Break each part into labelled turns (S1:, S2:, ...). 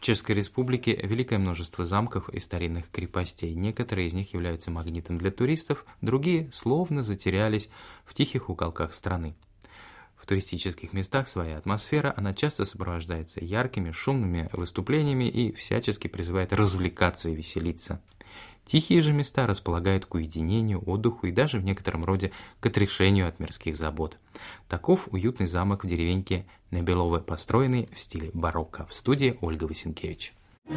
S1: В Чешской Республике великое множество замков и старинных крепостей. Некоторые из них являются магнитом для туристов, другие словно затерялись в тихих уголках страны. В туристических местах своя атмосфера, она часто сопровождается яркими, шумными выступлениями и всячески призывает развлекаться и веселиться. Тихие же места располагают к уединению, отдыху и даже в некотором роде к отрешению от мирских забот. Таков уютный замок в деревеньке Небелове, построенный в стиле барокко. В студии Ольга Васенкевич.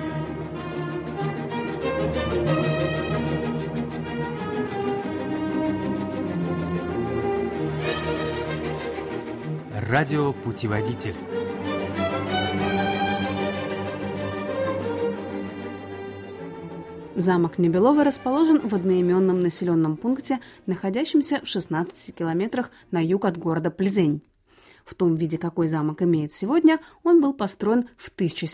S2: Радиопутеводитель.
S3: Замок Небелове расположен в одноименном населенном пункте, находящемся в 16 километрах на юг от города Пльзень. В том виде, какой замок имеет сегодня, он был построен в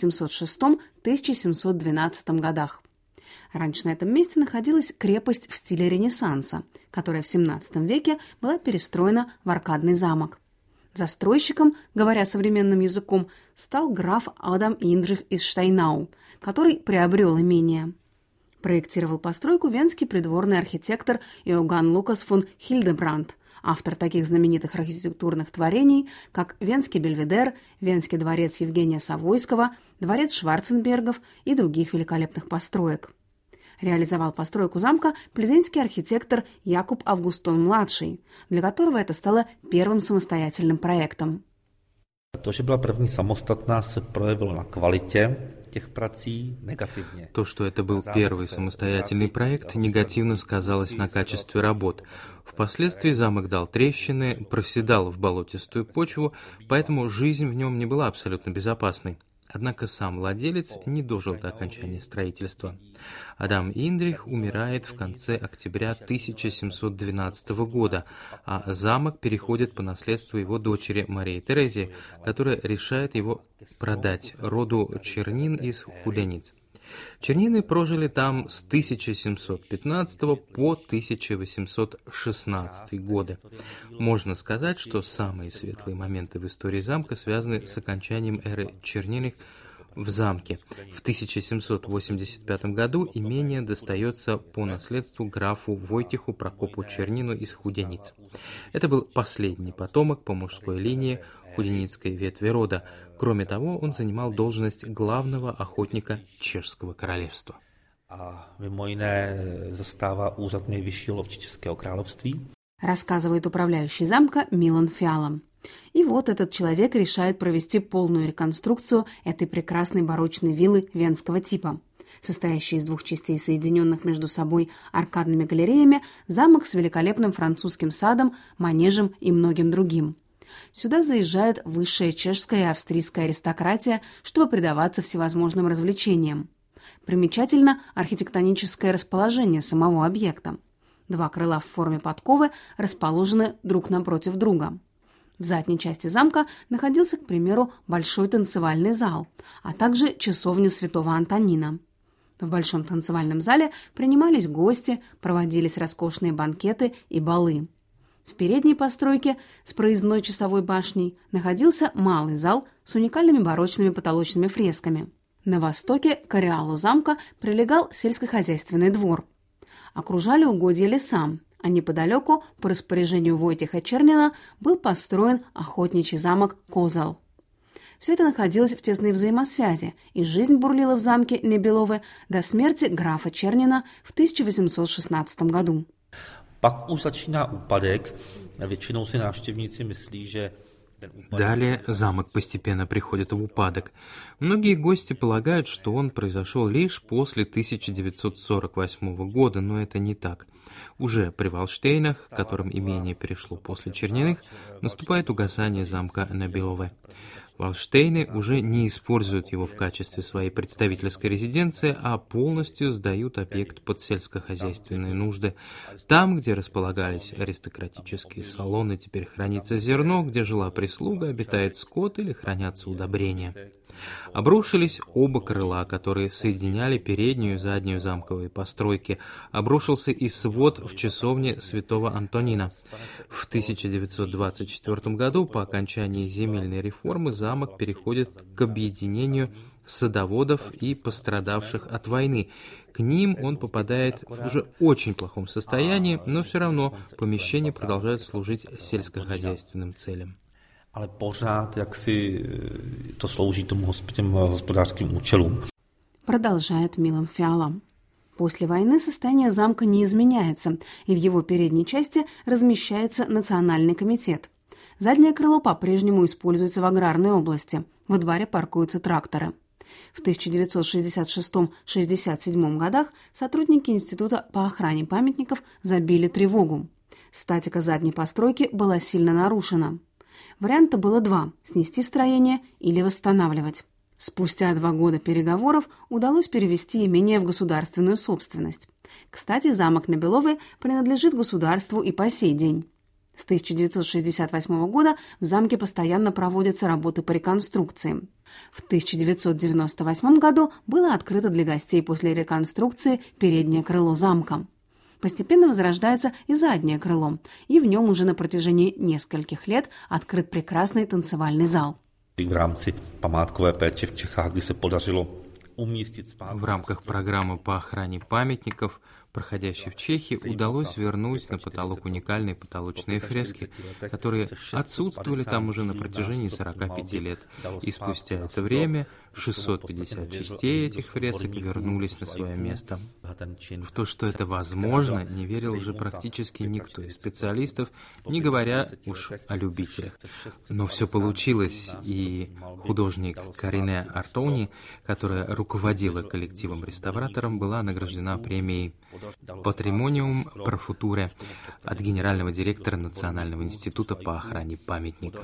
S3: 1706-1712 годах. Раньше на этом месте находилась крепость в стиле Ренессанса, которая в XVII веке была перестроена в аркадный замок. Застройщиком, говоря современным языком, стал граф Адам Индрих из Штайнау, который приобрел имение. Проектировал постройку венский придворный архитектор Иоганн Лукас фон Хильдебранд, автор таких знаменитых архитектурных творений, как Венский Бельведер, Венский дворец Евгения Савойского, дворец Шварценбергов и других великолепных построек. Реализовал постройку замка пльзенский архитектор Якуб Августон-младший, для которого это стало первым самостоятельным проектом.
S4: To, že byla první samostatná, se projevilo na kvalitě těch prací negativně.
S1: То, что это был первый самостоятельный проект, негативно сказалось на качестве работ. Впоследствии замок дал трещины, проседал в болотистую почву, поэтому жизнь в нем не была абсолютно безопасной. Однако сам владелец не дожил до окончания строительства. Адам Индрих умирает в конце октября 1712 года, а замок переходит по наследству его дочери Марии Терезии, которая решает его продать роду Чернин из Худениц. Чернины прожили там с 1715 по 1816 годы. Можно сказать, что самые светлые моменты в истории замка связаны с окончанием эры Черниных в замке. В 1785 году имение достается по наследству графу Войтиху Прокопу Чернину из Худениц. Это был последний потомок по мужской линии худеницкой ветви рода. Кроме того, он занимал должность главного охотника Чешского королевства.
S4: Mimo jiné zastává úřad nejvyššího lovče Českého království.
S3: Рассказывает управляющий замка Милан Фиала. И вот этот человек решает провести полную реконструкцию этой прекрасной барочной виллы венского типа. Состоящий из двух частей, соединенных между собой аркадными галереями, замок с великолепным французским садом, манежем и многим другим. Сюда заезжает высшая чешская и австрийская аристократия, чтобы предаваться всевозможным развлечениям. Примечательно архитектоническое расположение самого объекта. Два крыла в форме подковы расположены друг напротив друга. В задней части замка находился, к примеру, большой танцевальный зал, а также часовня святого Антонина. В большом танцевальном зале принимались гости, проводились роскошные банкеты и балы. В передней постройке с проездной часовой башней находился малый зал с уникальными барочными потолочными фресками. На востоке к ареалу замка прилегал сельскохозяйственный двор. Окружали угодья леса, а неподалеку, по распоряжению Войтиха Чернина, был построен охотничий замок Козал. Все это находилось в тесной взаимосвязи, и жизнь бурлила в замке Небелове до смерти графа Чернина в 1816 году.
S4: Pak už začíná úpadek. Většinou si návštěvníci myslí, že
S1: Далее замок постепенно приходит в упадок. Многие гости полагают, что он произошел лишь после 1948 года, но это не так. Уже при Валштейнах, к которым имение перешло после Черниных, наступает угасание замка Небелове. Валштейны уже не используют его в качестве своей представительской резиденции, а полностью сдают объект под сельскохозяйственные нужды. Там, где располагались аристократические салоны, теперь хранится зерно, где жила прислуга, обитает скот или хранятся удобрения. Обрушились оба крыла, которые соединяли переднюю и заднюю замковые постройки. Обрушился и свод в часовне святого Антонина. В 1924 году, по окончании земельной реформы, замок переходит к объединению садоводов и пострадавших от войны. К ним он попадает в уже очень плохом состоянии, но все равно помещения продолжают служить сельскохозяйственным целям.
S4: Ale pořád, jak si to slouží těm hospodářským účelům.
S3: Продолжает Милан Фиала. После войны состояние замка не изменяется, и в его передней части размещается Национальный комитет. Заднее крыло по-прежнему используется в аграрной области. Во дворе паркуются тракторы. В 1966-67 годах сотрудники Института по охране памятников забили тревогу. Статика задней постройки была сильно нарушена. Варианта было два – снести строение или восстанавливать. Спустя 2 года переговоров удалось перевести имение в государственную собственность. Кстати, замок на Беловой принадлежит государству и по сей день. С 1968 года в замке постоянно проводятся работы по реконструкции. В 1998 году было открыто для гостей после реконструкции переднее крыло замка. Постепенно возрождается и заднее крыло, и в нем уже на протяжении нескольких лет открыт прекрасный танцевальный зал.
S4: В
S1: рамках программы по охране памятников, проходящей в Чехии, удалось вернуть на потолок уникальные потолочные фрески, которые отсутствовали там уже на протяжении 45 лет. И спустя это время 650 частей этих фресок вернулись на свое место. В то, что это возможно, не верил уже практически никто из специалистов, не говоря уж о любителях. Но все получилось, и художник Карине Артони, которая руководила коллективом-реставратором, была награждена премией «Патримониум про футуре» от генерального директора Национального института по охране памятников.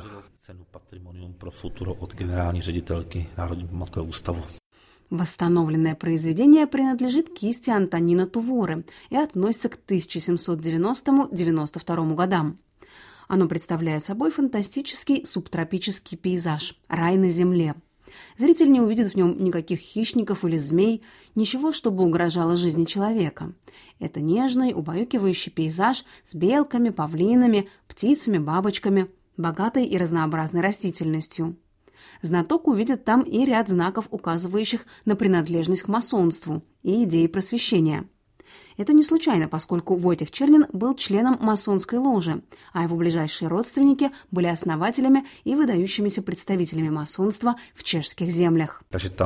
S3: Восстановленное произведение принадлежит кисти Антонина Туворы и относится к 1790-92 годам. Оно представляет собой фантастический субтропический пейзаж «Рай на земле». Зритель не увидит в нем никаких хищников или змей, ничего, чтобы угрожало жизни человека. Это нежный, убаюкивающий пейзаж с белками, павлинами, птицами, бабочками, богатой и разнообразной растительностью. Знаток увидит там и ряд знаков, указывающих на принадлежность к масонству и идеи просвещения. Это не случайно, поскольку Войтех Чернин был членом масонской ложи, а его ближайшие родственники были основателями и выдающимися представителями масонства в чешских землях.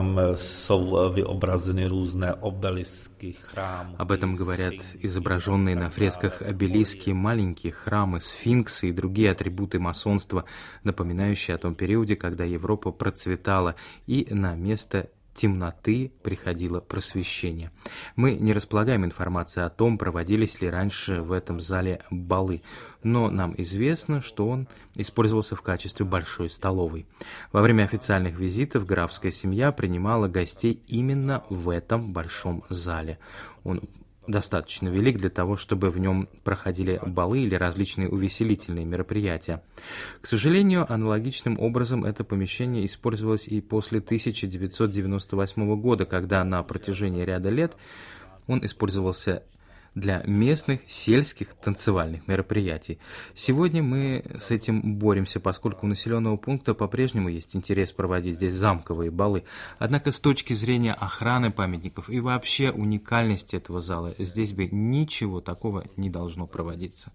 S1: Об этом говорят изображенные на фресках обелиски, маленькие храмы, сфинксы и другие атрибуты масонства, напоминающие о том периоде, когда Европа процветала, и на место темноты приходило просвещение. Мы не располагаем информацией о том, проводились ли раньше в этом зале балы, но нам известно, что он использовался в качестве большой столовой. Во время официальных визитов графская семья принимала гостей именно в этом большом зале. Он достаточно велик для того, чтобы в нем проходили балы или различные увеселительные мероприятия. К сожалению, аналогичным образом это помещение использовалось и после 1998 года, когда на протяжении ряда лет он использовался для местных сельских танцевальных мероприятий. Сегодня мы с этим боремся, поскольку у населенного пункта по-прежнему есть интерес проводить здесь замковые балы. Однако с точки зрения охраны памятников и вообще уникальности этого зала, здесь бы ничего такого не должно проводиться.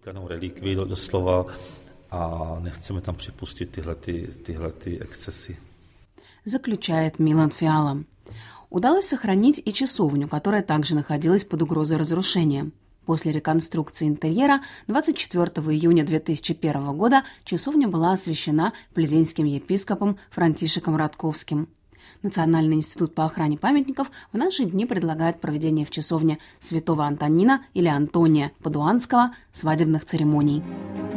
S3: Заключает Милан Фиала. Удалось сохранить и часовню, которая также находилась под угрозой разрушения. После реконструкции интерьера 24 июня 2001 года часовня была освящена пльзенским епископом Франтишеком Радковским. Национальный институт по охране памятников в наши дни предлагает проведение в часовне святого Антонина или Антония Падуанского свадебных церемоний.